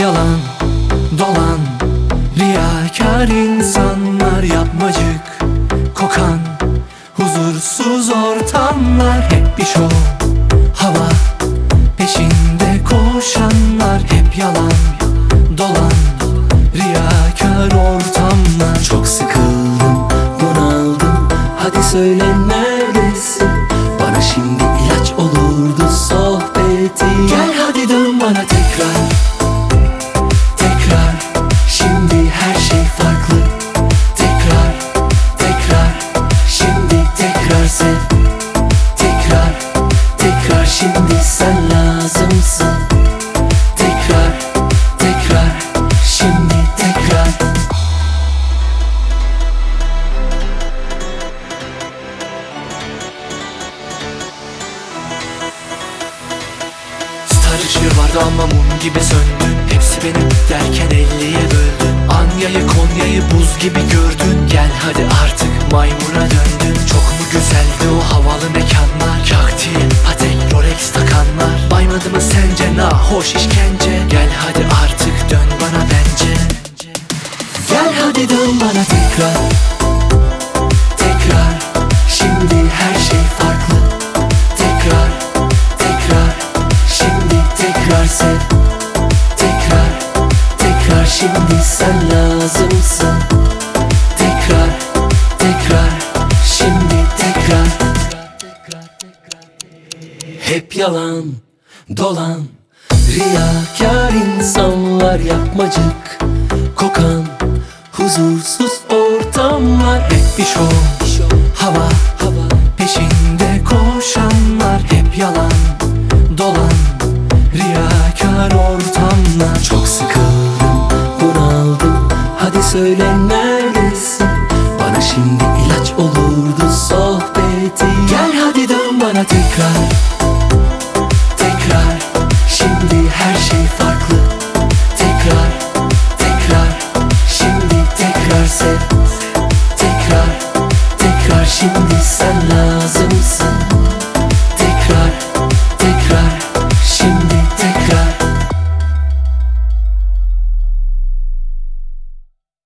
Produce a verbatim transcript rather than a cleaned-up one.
yalan dolan, riyakar insanlar, yapmacık kokan huzursuz ortamlar. Hep bir şov, hava peşinde koşanlar. Hep yalan dolan, riyakar ortamlar. Çok sıkıldım, bunaldım, hadi söyle neredesin? Bana şimdi ilaç olurdu sohbeti. Gel hadi dön bana tekrar, tekrar. Şimdi her şey farklı. Tekrar, tekrar. Şimdi tekrar sev. Tekrar, tekrar. Şimdi sen lazımsın. Tekrar, tekrar. Şimdi tekrar. Star ışığı vardı ama mum gibi söndün. Hepsi benim derken elliye böldün. Anya'yı Konya'yı buz gibi gördün. Gel hadi artık maymuna döndün. Çok mu güzeldi o havalı mekanlar? Kaktil, patek, Rolex takanlar. Baymadı mı sence nahoş işkence? Gel hadi artık dön bana bence. Gel hadi dön bana tekrar, tekrar. Şimdi her şey farklı. Tekrar, tekrar. Şimdi tekrar sev. Tekrar, tekrar. Şimdi sen lazımsın. Tekrar, tekrar. Şimdi tekrar. Hep yalan dolan, riyakar insanlar, yapmacık kokan huzursuz ortamlar. Hep bir şov, hava peşinde koşanlar. Hep yalan dolan, riyakar ortamlar. Çok sıkı